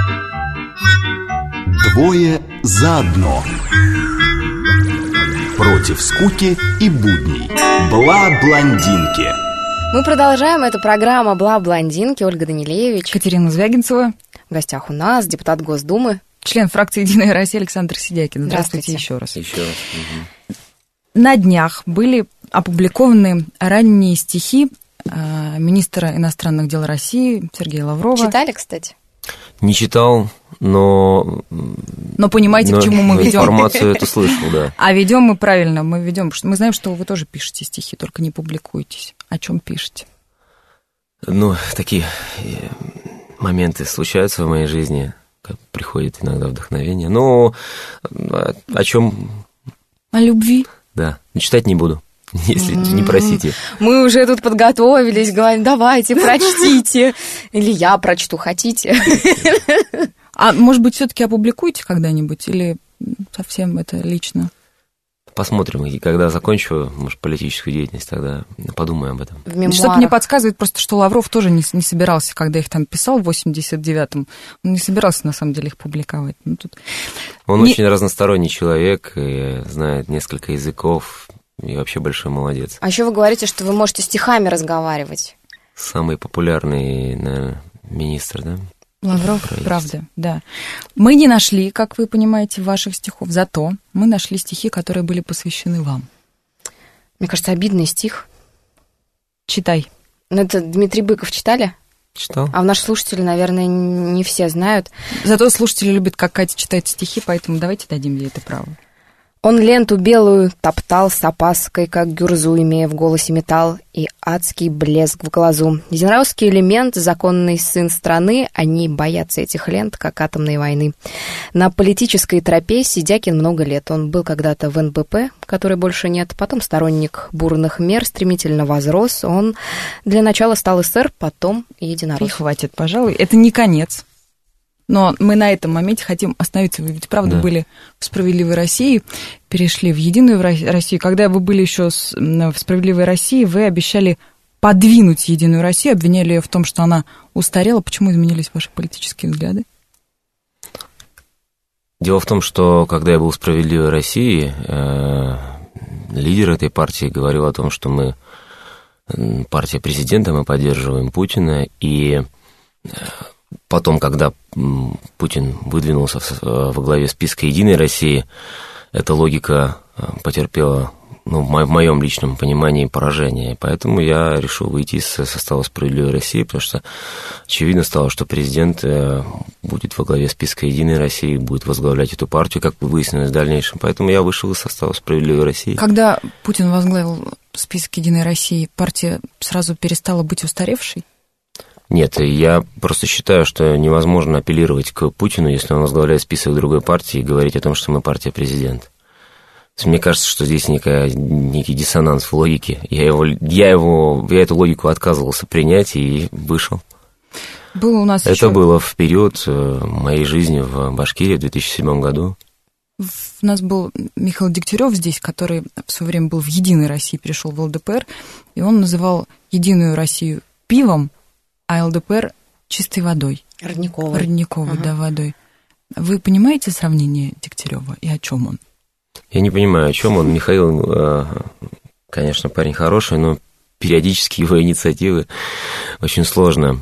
A: Двое заодно. Про против скуки и будней. Бла-блондинки.
C: Мы продолжаем. Это программа «Бла-блондинки». Ольга Данилевич.
D: Катерина Звягинцева.
C: В гостях у нас депутат Госдумы.
D: Член фракции «Единая Россия» Александр Сидякин. Здравствуйте,
C: Здравствуйте.
D: еще раз.
E: Еще раз. Угу.
D: На днях были опубликованы ранние стихи э, министра иностранных дел России Сергея Лаврова.
C: Читали, кстати?
E: Не читал, но...
D: Но понимаете,
E: но,
D: к чему мы ведем.
E: Информацию эту слышал, да.
D: А ведем мы правильно, мы ведем, потому что мы знаем, что вы тоже пишете стихи, только не публикуетесь. О чем пишете?
E: Ну, такие моменты случаются в моей жизни, как приходит иногда вдохновение. Но о, о чем?
D: О любви.
E: Да, читать не буду, если не просите.
C: Мы уже тут подготовились, говорим, давайте, прочтите. Или я прочту, хотите?
D: А может быть, все-таки опубликуете когда-нибудь? Или совсем это лично?
E: Посмотрим, и когда закончу, может, политическую деятельность, тогда подумаем об этом.
C: В мемуарах.
D: Что-то мне подсказывает просто, что Лавров тоже не, не собирался, когда их там писал в восемьдесят девятом, он не собирался, на самом деле, их публиковать. Ну, тут...
E: Он
D: не...
E: очень разносторонний человек, и знает несколько языков, и вообще большой молодец.
C: А еще вы говорите, что вы можете стихами разговаривать.
E: Самый популярный, наверное, министр, да?
D: Лавров, правда, да. Мы не нашли, как вы понимаете, ваших стихов, зато мы нашли стихи, которые были посвящены вам.
C: Мне кажется, обидный стих.
D: Читай.
C: Ну, это Дмитрий Быков читали?
E: Читал.
C: А в наши слушатели, наверное, не все знают.
D: Зато слушатели любят, как Катя читает стихи, поэтому давайте дадим ей это право.
C: Он ленту белую топтал с опаской, как гюрзу, имея в голосе металл и адский блеск в глазу. Единоросский элемент, законный сын страны, они боятся этих лент, как атомной войны. На политической тропе Сидякин много лет. Он был когда-то в эн бэ пэ, которой больше нет, потом сторонник бурных мер, стремительно возрос. Он для начала стал эсер, потом единорос.
D: И хватит, пожалуй. Это не конец. Но мы на этом моменте хотим остановиться. Вы ведь, правда, да. были в «Справедливой России», перешли в «Единую Россию». Когда вы были еще в «Справедливой России», вы обещали подвинуть «Единую Россию», обвиняли ее в том, что она устарела. Почему изменились ваши политические взгляды?
E: Дело в том, что когда я был в «Справедливой России», э, лидер этой партии говорил о том, что мы партия президента, мы поддерживаем Путина, и... Потом, когда Путин выдвинулся во главе списка «Единой России», эта логика потерпела, ну, в моем личном понимании, поражение. Поэтому я решил выйти из состава «Справедливой России», потому что очевидно стало, что президент будет во главе списка «Единой России», будет возглавлять эту партию, как выяснилось в дальнейшем. Поэтому я вышел из состава «Справедливой России».
D: Когда Путин возглавил список «Единой России», партия сразу перестала быть устаревшей?
E: Нет, я просто считаю, что невозможно апеллировать к Путину, если он возглавляет список другой партии, и говорить о том, что мы партия президента. Мне кажется, что здесь некая, некий диссонанс в логике. Я, его, я, его, я эту логику отказывался принять и вышел.
D: Было у нас
E: Это
D: еще...
E: было в период моей жизни в Башкирии в две тысячи седьмом году.
D: У нас был Михаил Дегтярев здесь, который в свое время был в «Единой России», перешел в эл дэ пэ эр, и он называл «Единую Россию» пивом, а эл дэ пэ эр чистой водой.
C: Родниковой.
D: Родниковой,
C: ага.
D: да, водой. Вы понимаете сравнение Дегтярева и о чем он?
E: Я не понимаю, о чем он. Михаил, конечно, парень хороший, но периодически его инициативы очень сложно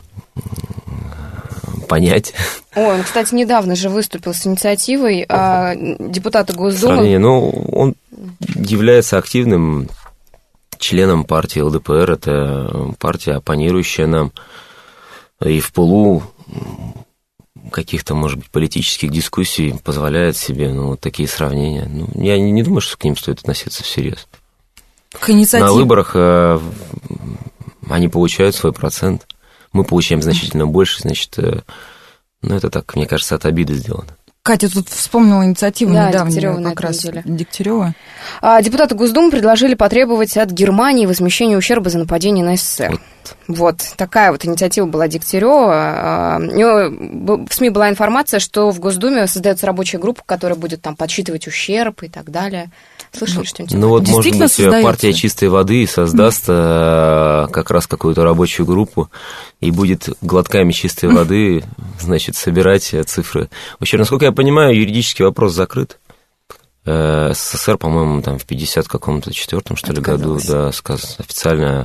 E: понять.
C: Ой, он, кстати, недавно же выступил с инициативой а, депутата Госдумы.
E: Сравнение, ну, он является активным членом партии эл дэ пэ эр. Это партия, оппонирующая нам. И в пылу каких-то, может быть, политических дискуссий позволяет себе, ну, вот такие сравнения. Ну, я не, не думаю, что к ним стоит относиться всерьез.
D: К инициативе.
E: На выборах э, они получают свой процент. Мы получаем значительно больше, значит, э, ну, это так, мне кажется, от обиды сделано.
D: Катя тут вспомнила инициативу
C: да,
D: недавнюю,
C: Дегтярёва на
D: как раз
C: неделе.
D: Дегтярева.
C: А, депутаты Госдумы предложили потребовать от Германии возмещения ущерба за нападение на эс эс эс эр. Вот, вот такая вот инициатива была Дегтярева. В СМИ была информация, что в Госдуме создается рабочая группа, которая будет там подсчитывать ущерб и так далее. Слышали что-нибудь?
E: Ну вот, может быть,
D: создается.
E: партия чистой воды создаст mm. как раз какую-то рабочую группу и будет глотками чистой воды, значит, собирать цифры. Вообще, насколько я понимаю, юридический вопрос закрыт. СССР, по-моему, там в пятьдесят каком-то четвёртом, что ли, году, да, сказ... официально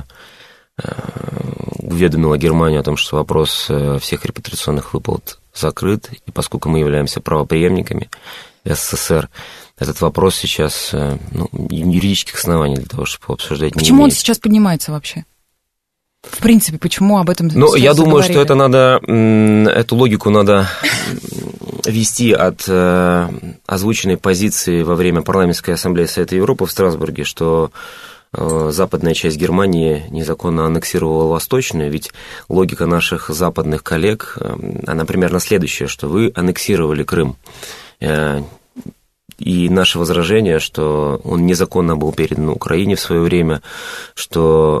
E: уведомила Германию о том, что вопрос всех репатриационных выплат закрыт, и поскольку мы являемся правопреемниками СССР, этот вопрос сейчас, ну, юридических оснований для того, чтобы обсуждать не
D: Почему
E: имеет.
D: он сейчас поднимается вообще? В принципе, почему об этом
E: Ну, я думаю,
D: заговорили?
E: что это надо, эту логику надо вести от э, озвученной позиции во время парламентской ассамблеи Совета Европы в Страсбурге, что э, западная часть Германии незаконно аннексировала восточную, ведь логика наших западных коллег, э, она примерно следующая, что вы аннексировали Крым. Э, И наше возражение, что он незаконно был передан Украине в свое время, что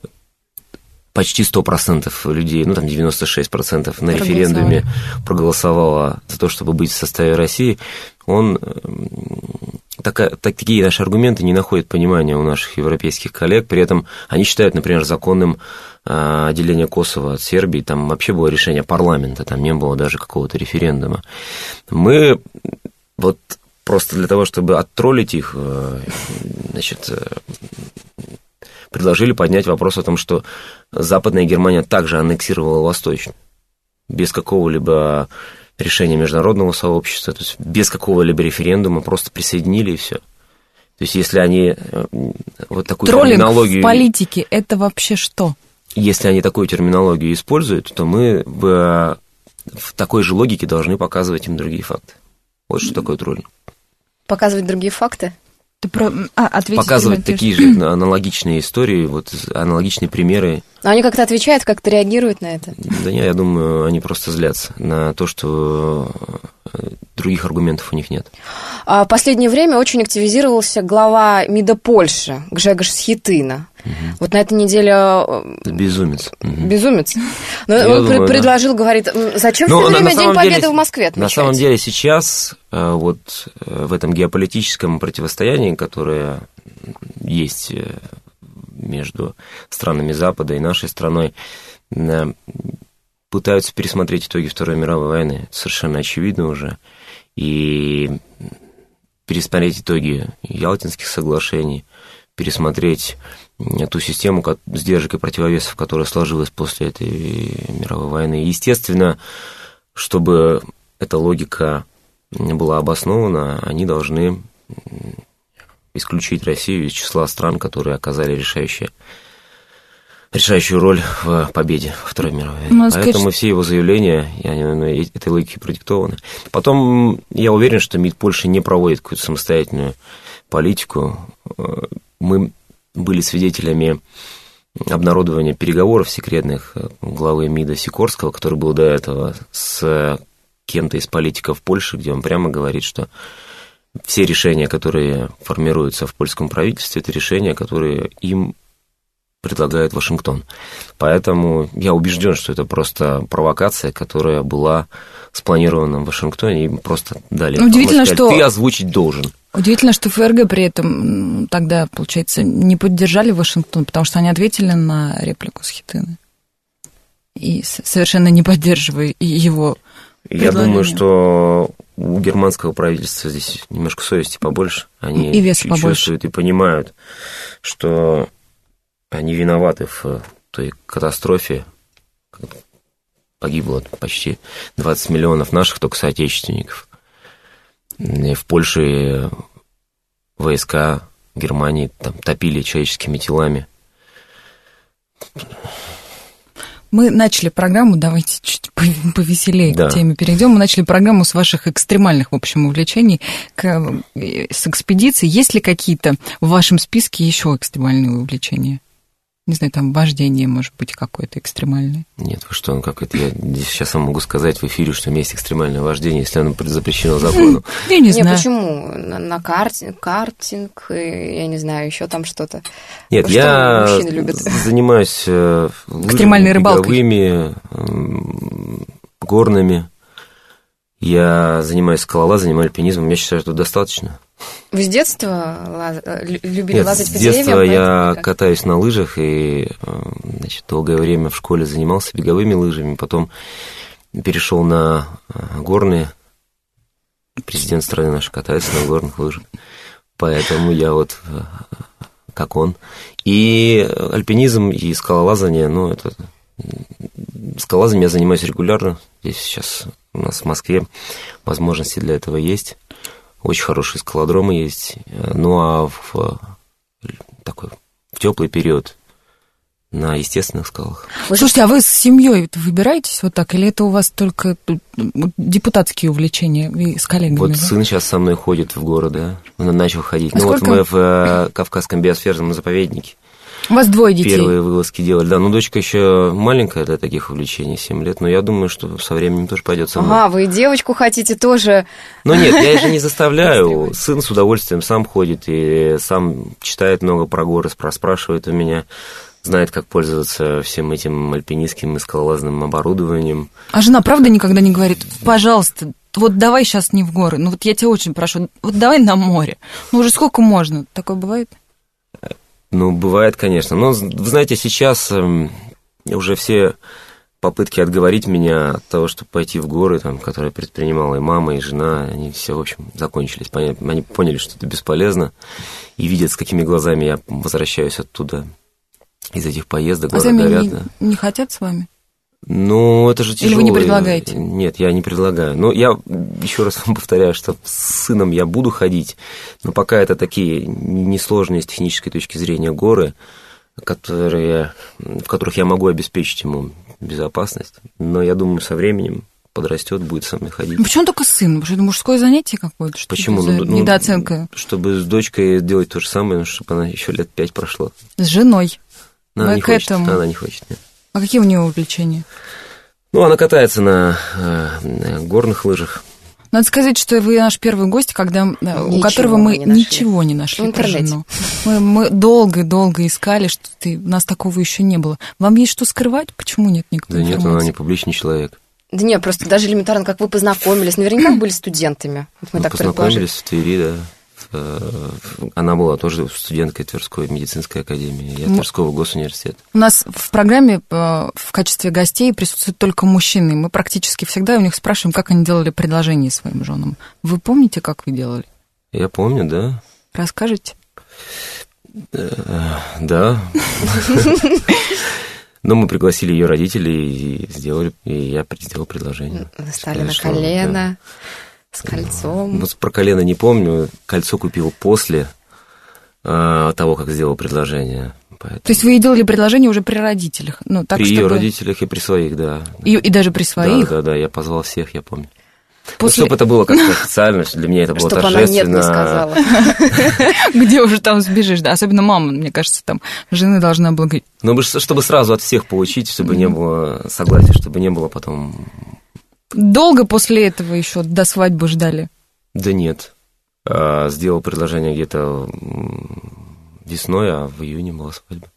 E: почти сто процентов людей, ну там девяносто шесть процентов на референдуме проголосовало за то, чтобы быть в составе России, он, такая, так, такие наши аргументы не находят понимания у наших европейских коллег, при этом они считают, например, законным отделение Косово от Сербии, там вообще было решение парламента, там не было даже какого-то референдума. Мы вот просто для того, чтобы оттроллить их, значит, предложили поднять вопрос о том, что Западная Германия также аннексировала Восточную, без какого-либо решения международного сообщества, то есть без какого-либо референдума, просто присоединили и все. То есть если они вот такую
D: Троллинг
E: терминологию...
D: в политике – это вообще что?
E: Если они такую терминологию используют, то мы в, в такой же логике должны показывать им другие факты. Вот что такое троллинг.
C: Показывать другие факты?
D: Ты про... а,
E: Показывать такие же аналогичные истории, вот аналогичные примеры.
C: Но они как-то отвечают, как-то реагируют на это?
E: Да нет, я думаю, они просто злятся на то, что других аргументов у них нет.
C: В последнее время очень активизировался глава МИДа Польши Гжегош Схитына. Угу. Вот на этой неделе...
E: Безумец.
C: Безумец. Но он думаю, предложил, да. говорит, зачем
E: Но
C: все время День Победы
E: деле,
C: в Москве отмечать?
E: На самом деле сейчас вот в этом геополитическом противостоянии, которое есть между странами Запада и нашей страной, пытаются пересмотреть итоги Второй мировой войны. Это совершенно очевидно уже. И пересмотреть итоги Ялтинских соглашений, пересмотреть ту систему сдержек и противовесов, которая сложилась после этой мировой войны. Естественно, чтобы эта логика была обоснована, они должны исключить Россию из числа стран, которые оказали решающее, решающую роль в победе во Второй мировой войне. Ну, Поэтому сказать... все его заявления они, этой логикой продиктованы. Потом, я уверен, что МИД Польши не проводит какую-то самостоятельную политику. Мы были свидетелями обнародования переговоров секретных главы МИДа Сикорского, который был до этого с кем-то из политиков Польши, где он прямо говорит, что все решения, которые формируются в польском правительстве, это решения, которые им предлагает Вашингтон. Поэтому я убежден, что это просто провокация, которая была спланирована в Вашингтоне, и просто дали.
D: Удивительно, сказать, что...
E: Ты озвучить должен.
D: Удивительно, что ФРГ при этом тогда, получается, не поддержали Вашингтон, потому что они ответили на реплику Схитыны. И совершенно не поддерживая его
E: Я думаю, что у германского правительства здесь немножко совести побольше. Они
D: и вес
E: чувствуют
D: побольше.
E: И понимают, что они виноваты в той катастрофе. Погибло почти двадцать миллионов наших только соотечественников. И в Польше войска Германии там топили человеческими телами.
D: Мы начали программу, давайте чуть повеселее
E: да.
D: к теме перейдем. Мы начали программу с ваших экстремальных, в общем, увлечений к, с экспедицией. Есть ли какие-то в вашем списке еще экстремальные увлечения? Не знаю, там вождение, может быть, какое-то экстремальное. Нет,
E: вы что, как это я сейчас вам могу сказать в эфире, что у меня есть экстремальное вождение, если оно запрещено законом.
D: Я не знаю.
C: Нет, почему? На картинг, картинг, я не знаю, еще там что-то.
E: Нет, я занимаюсь
D: экстремальной рыбалкой,
E: беговыми, горными. Я занимаюсь скалолазанием, альпинизмом. Я считаю, что достаточно.
C: Вы с детства лаз... любили
E: Нет,
C: лазать по
E: деревьям? С детства
C: деревьям,
E: я катаюсь на лыжах и, значит, долгое время в школе занимался беговыми лыжами, потом перешел на горные. президент страны наш катается на горных лыжах. Поэтому я вот как он. И альпинизм, и скалолазание, ну, это... Скалолазанием я занимаюсь регулярно. Здесь сейчас у нас в Москве возможности для этого есть. Очень хорошие скалодромы есть. Ну, а в такой в теплый период на естественных скалах.
D: Слушайте, а вы с семьей выбираетесь вот так, или это у вас только депутатские увлечения и с коллегами?
E: Вот
D: да?
E: сын сейчас со мной ходит в горы, да, он начал ходить.
D: А
E: ну
D: сколько?
E: Вот мы в Кавказском биосферном заповеднике.
D: У вас двое детей.
E: Первые вылазки делали. Да, ну дочка еще маленькая для таких увлечений, семь лет, но я думаю, что со временем тоже пойдет со мной.
C: Ага, вы и девочку хотите тоже.
E: Ну нет, я же не заставляю. Сын с удовольствием сам ходит и сам читает много про горы, спрашивает у меня, знает, как пользоваться всем этим альпинистским и скалолазным оборудованием.
D: А жена правда никогда не говорит: пожалуйста, вот давай сейчас не в горы, ну вот я тебя очень прошу, вот давай на море. Ну уже сколько можно? Такое бывает?
E: Ну, бывает, конечно. Но, вы знаете, сейчас э, уже все попытки отговорить меня от того, чтобы пойти в горы, там, которые предпринимала и мама, и жена, они все, в общем, закончились. Они поняли, что это бесполезно, и видят, с какими глазами я возвращаюсь оттуда из этих поездок.
D: А сами не, не хотят с вами?
E: Ну, это же тяжело.
D: Или вы не предлагаете?
E: Нет, я не предлагаю. Но я еще раз вам повторяю, что с сыном я буду ходить, но пока это такие несложные с технической точки зрения горы, которые, в которых я могу обеспечить ему безопасность. Но я думаю, со временем подрастет, будет со мной ходить.
D: Почему только сын? Потому что это мужское занятие какое-то? Что
E: Почему?
D: за
E: Ну,
D: недооценка?
E: Чтобы с дочкой делать то же самое, чтобы она еще лет пять прошла.
D: С женой?
E: Но она
D: Вы
E: не
D: к
E: хочет.
D: этому?
E: Она не хочет, нет.
D: А какие у нее увлечения?
E: Ну, она катается на, на горных лыжах.
D: Надо сказать, что вы наш первый гость, когда,
C: Ничего
D: у которого мы
C: не нашли.
D: ничего не нашли
C: В
D: про
C: интернете.
D: жену. Мы, мы долго-долго искали, что ты, у нас такого еще не было. Вам есть что скрывать? Почему нет никакой
E: Да нет,
D: информации?
E: она не публичный человек.
C: Да нет, просто даже элементарно, как вы познакомились. Наверняка были студентами. Вот мы
E: Мы
C: так предположили.
E: познакомились в Твери, да. Она была тоже студенткой Тверской медицинской академии, я Тверского госуниверситета.
D: У нас в программе в качестве гостей присутствуют только мужчины. Мы практически всегда у них спрашиваем, как они делали предложения своим женам. Вы помните, как вы делали?
E: Я помню, да.
D: Расскажете?
E: Да. Но мы пригласили ее родителей и сделали, и я сделал предложение.
C: Вы стали на колено. С кольцом.
E: Вот про колено не помню. Кольцо купил после э, того, как сделал предложение. Поэтому...
D: То есть вы ей делали предложение уже при родителях? Ну, так,
E: при
D: чтобы...
E: ее родителях и при своих, да.
D: И, и даже при своих?
E: Да, да, да, я позвал всех, я помню.
D: После...
E: Ну, чтобы это было как-то официально, что для меня это было
C: Чтобы
E: торжественно.
C: она нет не сказала.
D: Где уже там сбежишь, да. Особенно мама, мне кажется, там жены должна была говорить.
E: Ну, чтобы сразу от всех получить, чтобы не было согласия, чтобы не было потом...
D: Долго после этого еще до свадьбы ждали?
E: Да нет. А, сделал предложение где-то весной, а в июне была свадьба.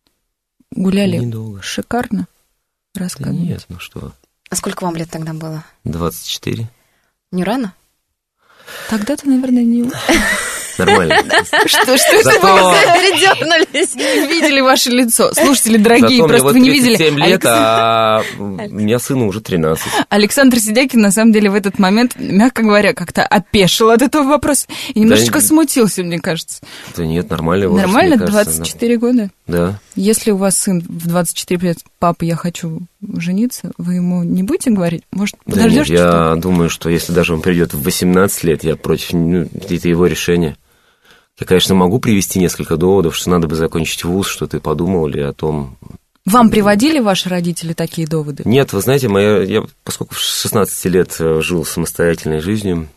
D: Гуляли?
E: Недолго.
D: Шикарно?
E: Да
D: Рассказывайте.
E: нет, ну что,
C: А сколько вам лет тогда было?
E: двадцать четыре.
C: Не рано?
D: Тогда-то, наверное, не...
E: Нормально.
D: Что, что это
E: Зато-
D: было?
C: Передернулись.
D: Не видели ваше лицо. Слушатели дорогие,
E: Зато мне
D: просто
E: вот
D: вы не видели.
E: тридцать семь лет,
D: Алекс-
E: а у меня сыну уже тринадцать.
D: Александр Сидякин, на самом деле, в этот момент, мягко говоря, как-то опешил от этого вопроса и немножечко
E: Да,
D: смутился, мне кажется.
E: Да нет, нормально. возраст,
D: Нормально?
E: мне кажется,
D: двадцать четыре года?
E: Да.
D: Если у вас сын в двадцать четыре лет, папа, я хочу жениться, вы ему не будете говорить? Может,
E: Да нет,
D: подождешь?
E: я думаю, что если даже он придет в восемнадцать лет, я против, ну, это его решение. Я, конечно, могу привести несколько доводов, что надо бы закончить вуз, что ты подумал ли о том...
D: Вам приводили ваши родители такие доводы?
E: Нет, вы знаете, моя, я, поскольку в шестнадцать лет жил самостоятельной жизнью,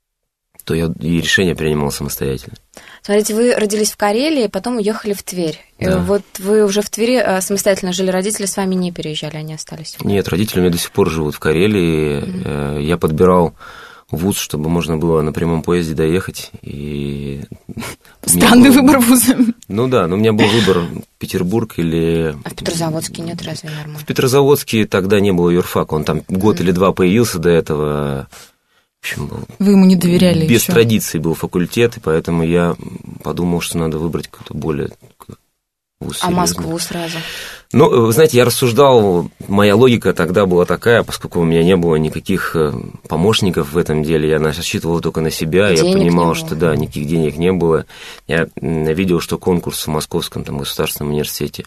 E: то я и решение принимал самостоятельно.
C: Смотрите, вы родились в Карелии, потом уехали в Тверь.
E: Да.
C: Вот вы уже в Твери а, самостоятельно жили, родители с вами не переезжали, они остались?
E: Нет, родители у меня до сих пор живут в Карелии. Mm-hmm. Я подбирал вуз, чтобы можно было на прямом поезде доехать. И...
D: Странный
E: был...
D: выбор вуза.
E: Ну да, но у меня был выбор Петербург или...
C: А в Петрозаводске нет, разве нормально?
E: В Петрозаводске тогда не было юрфака, он там год mm-hmm. или два появился до этого. В общем, был...
D: Вы ему не доверяли
E: Без
D: еще.
E: традиций был факультет, и поэтому я подумал, что надо выбрать какой-то более вуз
C: А
E: серьезный.
C: Москву сразу?
E: Ну, вы знаете, я рассуждал, моя логика тогда была такая, поскольку у меня не было никаких помощников в этом деле, я рассчитывал только на себя,
C: Денег
E: я понимал,
C: не
E: что
C: было.
E: да, никаких денег не было. Я видел, что конкурс в Московском там, государственном университете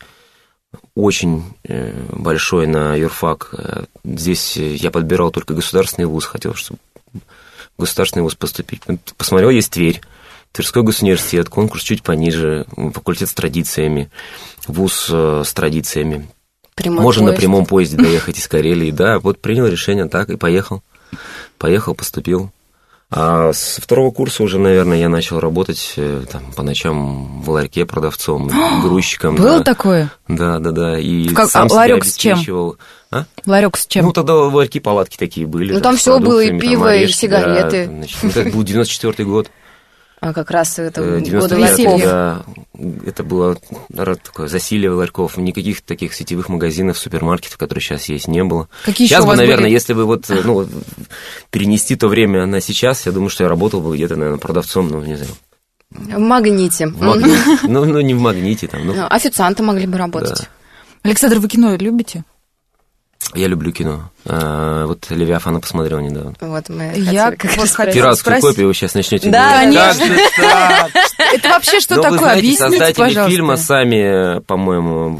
E: очень большой на юрфак. Здесь я подбирал только государственный вуз, хотел, чтобы в государственный вуз поступить. Посмотрел, есть Тверь. Тверской госуниверситет, конкурс чуть пониже, факультет с традициями, вуз с традициями.
C: Прямой
E: Можно
C: поезд.
E: на прямом поезде доехать из Карелии, да, вот принял решение так и поехал. Поехал, поступил. А с второго курса уже, наверное, я начал работать там, по ночам в ларьке продавцом, грузчиком.
D: Было
E: да.
D: такое?
E: Да, да, да. И
D: Как-
E: сам
D: а
E: себя
D: ларек с чем?
E: обеспечивал. А?
D: Ларек с чем?
E: Ну, тогда ларьки, палатки такие были.
C: Ну, там
E: с
C: всё было, и
E: продуктами, там
C: пиво, и
E: орешки,
C: сигареты.
E: Да, значит, ну, это был девяносто четвёртый год.
C: А как раз это
E: Э,
C: годы
E: девяносто
C: ларьков.
E: девятый, да, это было наверное, такое засилье ларьков. Никаких таких сетевых магазинов, супермаркетов, которые сейчас есть, не было.
D: Какие
E: Сейчас
D: еще у
E: бы,
D: вас
E: наверное,
D: были?
E: если бы вот, ну, перенести то время на сейчас, я думаю, что я работал бы где-то, наверное, продавцом, ну, не знаю,
C: В «Магните».
E: в магните. Ну, ну, не в магните там. Ну,
C: Ну, официанты могли бы работать.
E: Да.
D: Александр, вы кино любите?
E: я люблю кино. А, вот «Левиафана» посмотрел недавно.
C: Вот мы
D: Я
C: хотели как
D: вот
C: раз
D: хотела
C: спросить.
E: Пиратскую
D: спросить.
E: копию вы сейчас начнете
C: Да,
E: говорить.
D: конечно.
E: Как же так?
D: Это вообще что
E: Но вы
D: такое?
E: знаете,
D: Объясните,
E: создатели
D: пожалуйста.
E: фильма сами, по-моему,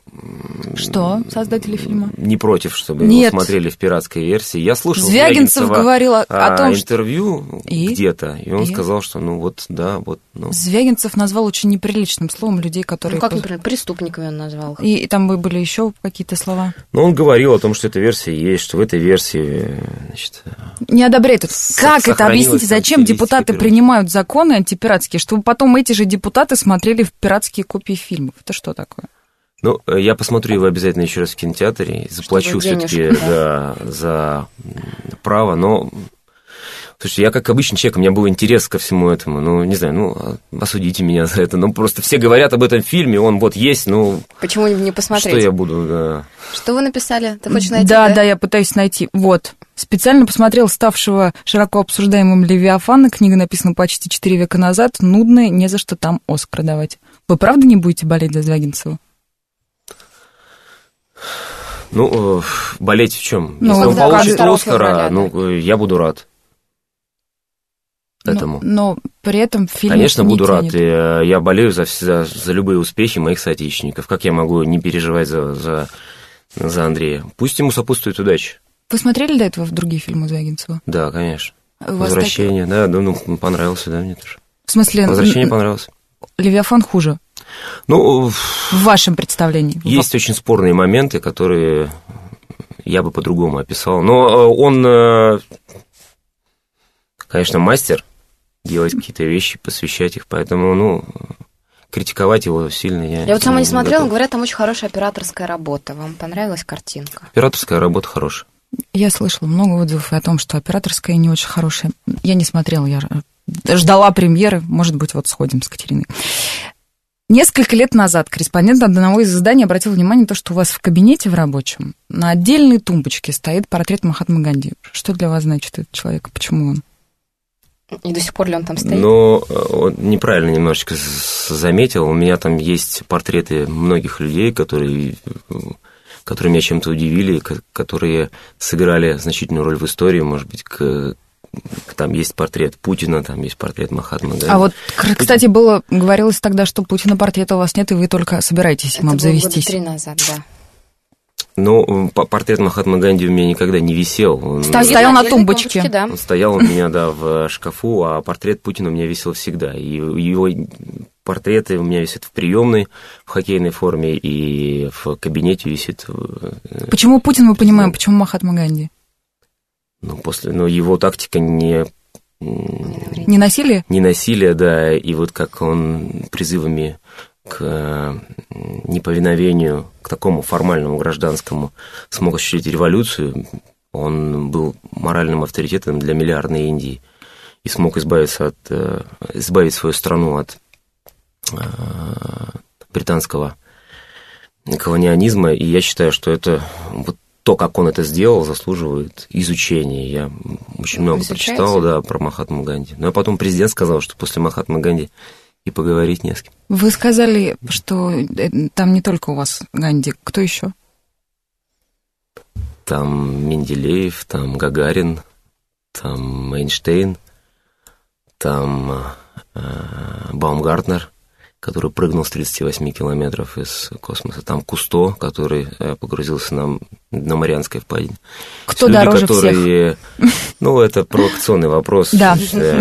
D: Что, создатели фильма?
E: не против, чтобы
D: Нет.
E: его смотрели в пиратской версии. Я слушал
D: Звягинцев
E: Звягинцева,
D: говорил о-
E: а,
D: о том, что-
E: интервью
D: И?
E: где-то, и он
D: И?
E: сказал, что ну вот, да, вот, ну.
D: Звягинцев назвал очень неприличным словом людей, которые...
C: Ну, как,
D: поз-
C: например, преступниками он назвал их.
D: И, и там были еще какие-то слова.
E: Но он говорил о том, что эта версия есть, что в этой версии, значит,
D: Не одобряет.
E: С-
D: Как это?
E: сохранилась
D: Объясните,
E: там
D: зачем
E: стилистика
D: депутаты
E: пиратская.
D: принимают законы антипиратские, чтобы потом эти же депутаты смотрели в пиратские копии фильмов? Это что такое?
E: ну, я посмотрю его обязательно еще раз в кинотеатере, заплачу
C: денежку,
E: все-таки да, за право, но... Слушайте, я как обычный человек, у меня был интерес ко всему этому, ну, не знаю, ну, осудите меня за это, ну, просто все говорят об этом фильме, он вот есть, ну,
C: Почему не посмотреть?
E: что я буду, да...
C: Что вы написали? Ты хочешь найти?
D: Да, да, я пытаюсь найти. Вот. Специально посмотрел ставшего широко обсуждаемым «Левиафана». Книга написана почти четыре века назад. Нудная, не за что там Оскар давать. Вы правда не будете болеть за Звягинцева?
E: Ну, э, болеть в чем?
D: Ну,
E: Если он
C: когда-
E: получит
C: второго
E: Оскара,
C: февраля,
E: ну, э, я буду рад
D: Но-
E: этому.
D: Но, при этом фильм
E: Конечно,
D: не
E: буду рад.
D: тянет.
E: И, э, я болею за, за, за любые успехи моих соотечественников. Как я могу не переживать за, за, за Андрея? Пусть ему сопутствует удача.
D: Вы смотрели до этого в другие фильмы Звягинцева?
E: Да, конечно.
D: У вас
E: Возвращение, да, да, ну, понравился, да, мне тоже.
D: так- В смысле,
E: Возвращение
D: н-
E: понравилось.
D: «Левиафан» хуже,
E: Ну,
D: в вашем представлении?
E: есть очень спорные моменты, которые я бы по-другому описал. Но э, он, э, конечно, мастер делать какие-то вещи, посвящать их, поэтому, ну, критиковать его сильно я...
C: Я вот сама не смотрела, но
E: готов.
C: говорят, там очень хорошая операторская работа. Вам понравилась картинка?
E: Операторская работа хорошая.
D: Я слышала много отзывов о том, что операторская не очень хорошая. Я не смотрела, я ждала премьеры. Может быть, вот сходим с Катериной. Несколько лет назад корреспондент одного из изданий обратил внимание на то, что у вас в кабинете в рабочем на отдельной тумбочке стоит портрет Махатмы Ганди. Что для вас значит этот человек? Почему он?
C: И до сих пор ли он там стоит?
E: Но э, он неправильно немножечко с- заметил. У меня там есть портреты многих людей, которые, э, которые меня чем-то удивили, ко- которые сыграли значительную роль в истории. Может быть, к, к- там есть портрет Путина, там есть портрет Махатмы Ганди.
D: А вот, к- кстати, было, говорилось тогда, что Путина портрета у вас нет, и вы только собираетесь им
C: Это было года
D: обзавестись.
C: три назад, да.
E: Но п- портрет Махатмы Ганди у меня никогда не висел. Он,
D: Ста- стоял на
C: отдельной
D: тумбочке.
C: да.
E: он стоял у меня, да, в шкафу, а портрет Путина у меня висел всегда. И его портреты у меня висят в приемной, в хоккейной форме, и в кабинете висит. э,
D: Почему Путин, мы понимаем, почему Махатма Ганди?
E: Ну, после, но его тактика не,
D: Не насилие?
E: не насилие, да, и вот как он призывами к э, неповиновению, к такому формальному гражданскому смог осуществить революцию, он был моральным авторитетом для миллиардной Индии и смог избавиться от, э, избавить свою страну от э, британского колониализма, и я считаю, что это вот то, как он это сделал, заслуживает изучения. Я очень много
C: Изучаете?
E: прочитал, да, про Махатму Ганди. Но потом президент сказал, что после Махатмы Ганди и поговорить не с кем.
D: Вы сказали, что там не только у вас Ганди. Кто еще?
E: Там Менделеев, там Гагарин, там Эйнштейн, там э, Баумгартнер, который прыгнул с тридцати восьми километров из космоса. Там Кусто, который погрузился на, на Марианской впадине.
D: Кто
E: люди,
D: дороже
E: которые, всех? Ну, это провокационный вопрос.
D: Да.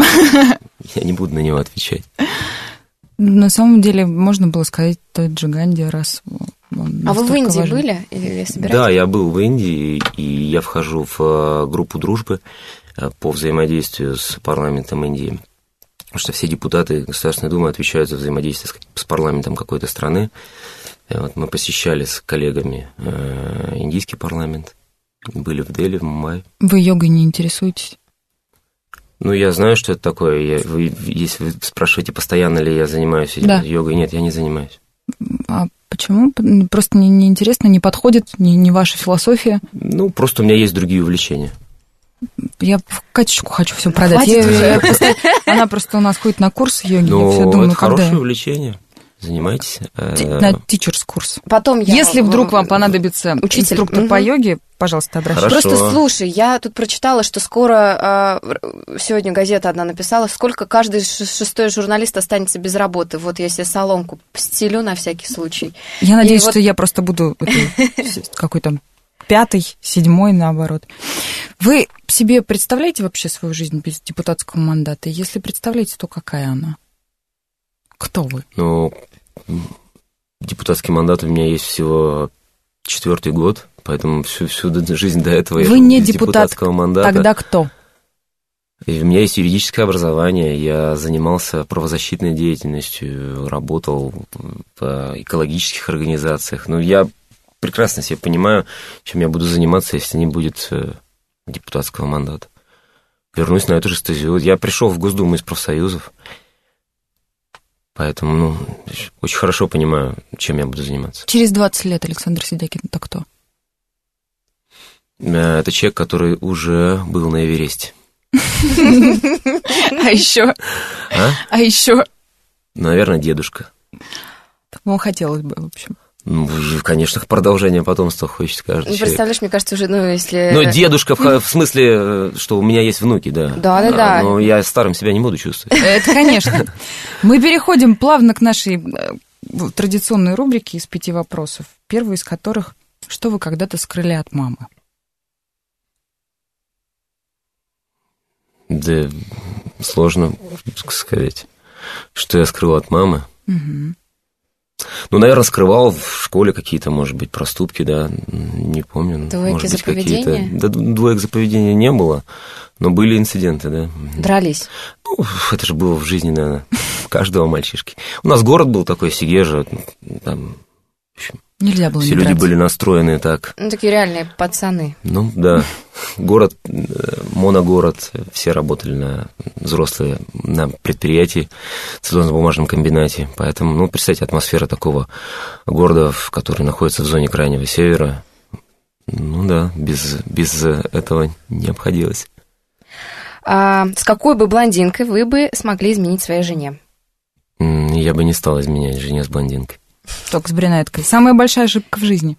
E: Я не буду на него отвечать.
D: На самом деле, можно было сказать тот же Ганди, раз он
C: А вы в Индии
D: важен.
C: были или собираетесь?
E: Да, я был в Индии, и я вхожу в группу дружбы по взаимодействию с парламентом Индии. Потому что все депутаты Государственной Думы отвечают за взаимодействие с, с парламентом какой-то страны. И вот мы посещали с коллегами э, индийский парламент, были в Дели, в Мумбаи.
D: Вы йогой не интересуетесь?
E: Ну, я знаю, что это такое. Я, вы, если вы спрашиваете, постоянно ли я занимаюсь
D: Да.
E: йогой, нет, я не занимаюсь.
D: А почему? Просто не, не интересно, не подходит, не, не ваша философия?
E: Ну, просто у меня есть другие увлечения.
D: Я в Катечку хочу все продать.
C: Хватит
D: Я-
C: уже.
D: я просто- она просто у нас ходит на курс йоги.
E: Ну,
D: я все думаю,
E: это
D: ну когда?
E: хорошее увлечение. Занимайтесь.
D: Ти-
E: Э,
D: На тичерс курс.
C: Потом я...
D: Если вдруг вам понадобится
C: Учитель.
D: инструктор по
C: Мгм.
D: йоге, пожалуйста, обращайтесь.
E: Хорошо.
C: Просто слушай, я тут прочитала, что скоро, э, сегодня газета одна написала, сколько каждый ш- шестой журналист останется без работы. Вот я себе соломку постелю на всякий случай.
D: Я надеюсь,
C: И вот-
D: что я просто буду это, какой-то пятый, седьмой, наоборот. Вы себе представляете вообще свою жизнь без депутатского мандата? Если представляете, то какая она? Кто вы?
E: Ну, депутатский мандат у меня есть всего четвертый год, поэтому всю, всю д- жизнь до этого я
D: Вы
E: жил
D: не
E: без
D: депутат,
E: депутатского мандата.
D: Тогда кто?
E: И у меня есть юридическое образование, я занимался правозащитной деятельностью, работал в экологических организациях. Но я прекрасно себе понимаю, чем я буду заниматься, если не будет э, депутатского мандата. Вернусь на эту же стезю. Я пришел в Госдуму из профсоюзов, поэтому ну, очень хорошо понимаю, чем я буду заниматься.
D: Через двадцать лет Александр Сидякин, это кто?
E: Э, Это человек, который уже был на Эвересте.
D: А еще?
E: А?
D: А еще?
E: Наверное, дедушка.
D: Вам хотелось бы, в общем.
E: Ну, и, конечно, продолжение потомства хочет каждый
C: Ну,
E: человек.
C: представляешь, мне кажется, уже, ну, если...
E: Ну, дедушка, в, в смысле, что у меня есть внуки, да.
C: Да, да, да.
E: А, но я старым себя не буду чувствовать.
D: Это, конечно. Мы переходим плавно к нашей э, традиционной рубрике из пяти вопросов. Первый из которых: что вы когда-то скрыли от мамы?
E: Да, сложно сказать, что я скрыл от мамы.
D: Угу.
E: Ну, наверное, скрывал в школе какие-то, может быть, проступки, да, не помню.
C: Двойки
E: может
C: за
E: быть, какие-то-
C: поведение?
E: Да, двоек за поведение не было, но были инциденты, да.
C: Дрались.
E: Ну, это же было в жизни, наверное, каждого мальчишки. У нас город был такой, Сегежа, там, в общем,
D: Нельзя было
E: все
D: не
E: люди
D: драться.
E: были настроены так.
C: Ну, такие реальные пацаны.
E: Ну, да, город, э, моногород, все работали на взрослые, на предприятии, целлюлозно-бумажном комбинате, поэтому, ну, представьте, атмосфера такого города, в- который находится в зоне крайнего севера, ну да, без, без этого не обходилось.
C: А с какой бы блондинкой вы бы смогли изменить своей жене?
E: М, Я бы не стал изменять жене с блондинкой.
D: Только с брюнеткой. Самая большая ошибка в жизни.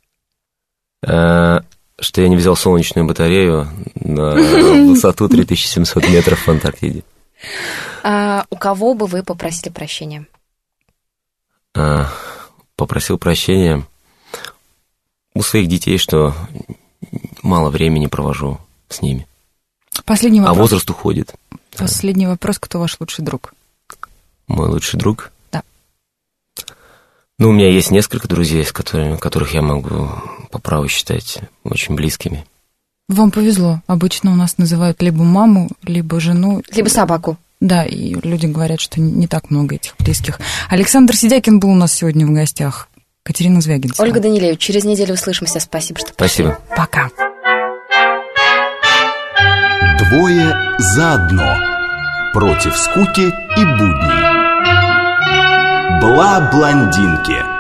E: А, Что я не взял солнечную батарею на высоту три тысячи семьсот метров в Антарктиде.
C: А у кого бы вы попросили прощения?
E: А, Попросил прощения у своих детей, что мало времени провожу с ними.
D: Последний
E: А
D: вопрос.
E: возраст уходит.
D: Последний вопрос. Кто ваш лучший друг?
E: Мой лучший друг?
D: Да.
E: Ну, у меня есть несколько друзей, с которыми, которых я могу по праву считать очень близкими.
D: Вам повезло. Обычно у нас называют либо маму, либо жену.
C: Либо собаку.
D: Да, и люди говорят, что не так много этих близких. Александр Сидякин был у нас сегодня в гостях. Катерина Звягинцева.
C: Ольга Данилевич, через неделю услышимся. Спасибо, что пришли.
E: Спасибо.
D: Пока.
A: Двое за одно. Против скуки и будней. Бла блондинки.